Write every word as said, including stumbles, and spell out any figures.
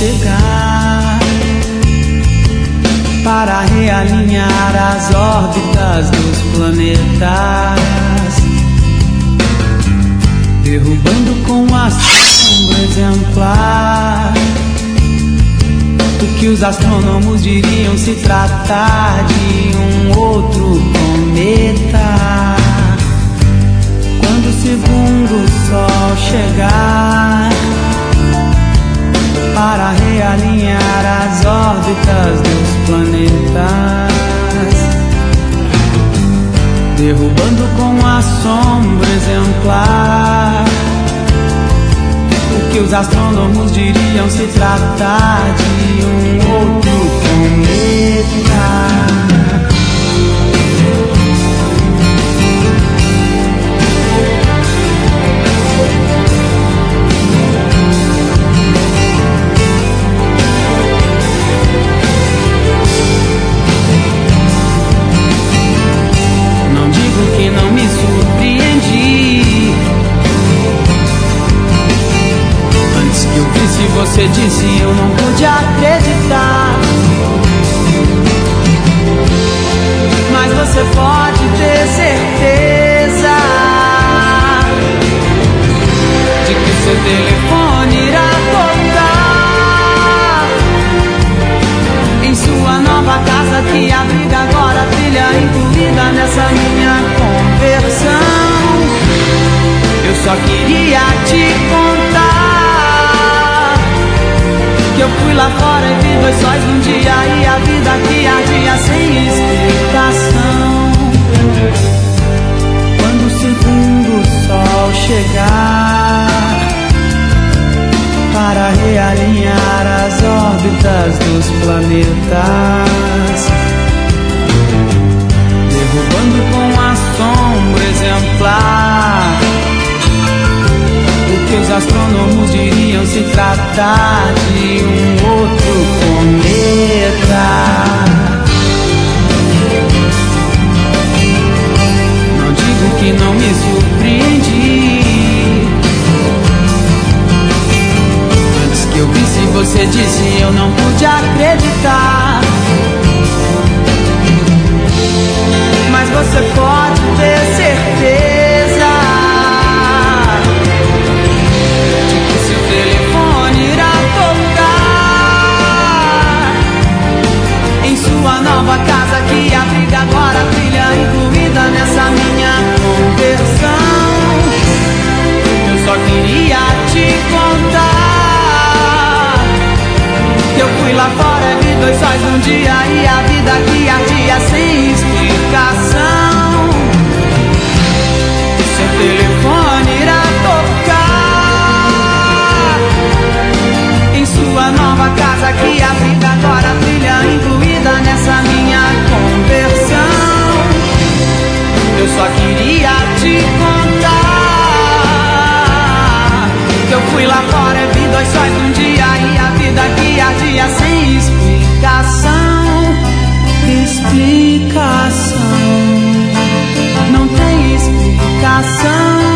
chegar para realinhar as órbitas dos planetas, derrubando com a sombra exemplar o que os astrônomos diriam se tratar de um outro cometa. Quando o segundo sol chegar para realinhar as órbitas dos planetas, derrubando com a sombra exemplar o que os astrônomos diriam se tratar de um outro cometa. Que não me surpreendi. Antes que eu visse, você disse, eu não pude acreditar. Mas você pode ter certeza de que seu telefone irá tocar em sua nova casa, que abriga agora a trilha incluída nessa minha conversão. Eu só queria te contar que eu fui lá fora e vi dois sóis num dia, e a vida que ardia sem explicação. Quando o segundo sol chegar para realinhar as órbitas dos planetas, derrubando com a sombra exemplar o que os astrônomos diriam se tratar de um outro cometa. Não digo que não me surpreendi. Antes que eu visse, você disse, eu não pude acreditar. Mas você pode ter certeza de que seu telefone irá tocar em sua nova casa, que abriga agora a trilha incluída nessa minha conversão. Eu só queria te contar que eu fui lá fora e vi dois sóis num dia, e a vida que ardia sem explicação. Seu telefone irá tocar em sua nova casa, que abriga agora a trilha incluída nessa minha conversão. Eu só queria te contar que eu fui lá fora e vi dois sóis num dia, e a vida que ardia sem explicação. Explicação, não tem explicação.